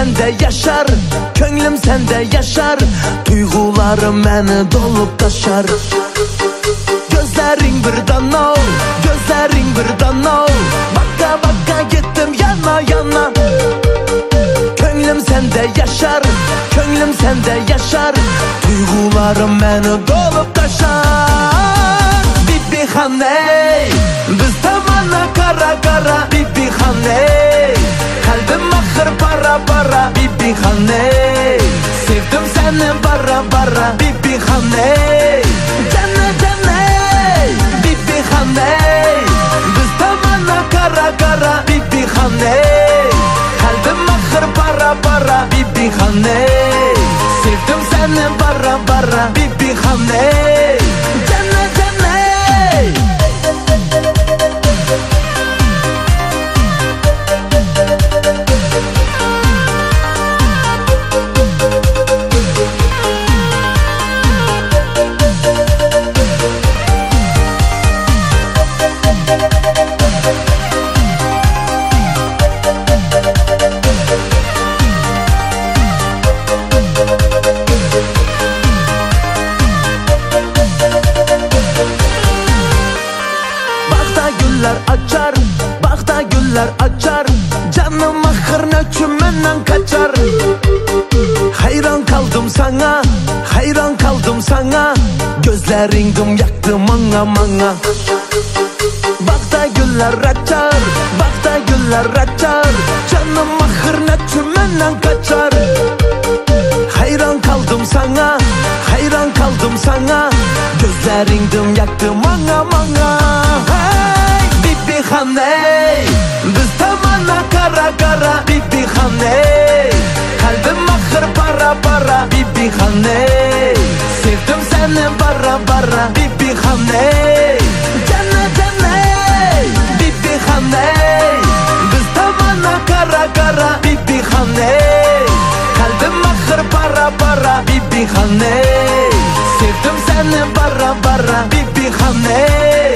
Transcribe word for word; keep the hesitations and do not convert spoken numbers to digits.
sende yaşar, könglim sende yaşar, duygularım beni dolup taşar. Gözlerin birden ol, gözlerin birden ol, baka baka gittim yana yana. Könglim sende yaşar, könglim sende yaşar, duygularım beni dolup taşar. Bibi haney, biz tamana kara kara. Bibi haney, kalbim ahır para para. Bibi haney, sevdim seni bara bara. Bibi haney, cennet cennet. Bibi haney, biz tamana kara kara. Bibi haney, kalbim ahır para para. Bibi haney, sevdim seni bara bara. Bibi haney, cennet cennet. Açar, bakta güller açar, canım ahır nöçümenden kaçar. Hayran kaldım sana, hayran kaldım sana, gözlerindim yaktı manga manga. Bakta güller açar, bakta güller açar, canım ahır nöçümenden kaçar. Hayran kaldım sana, hayran kaldım sana, gözlerindim yaktı manga manga. Bibi haney, biz tamana kara kara. Bibi haney, kalbim ahır para para. Bibi haney, sevdim seni bara bara. Bibi haney, cennet cennet. Bibi haney, biz tamana kara kara. Bibi haney, kalbim ahır para para. Bibi haney, sevdim seni bara bara. Bibi haney.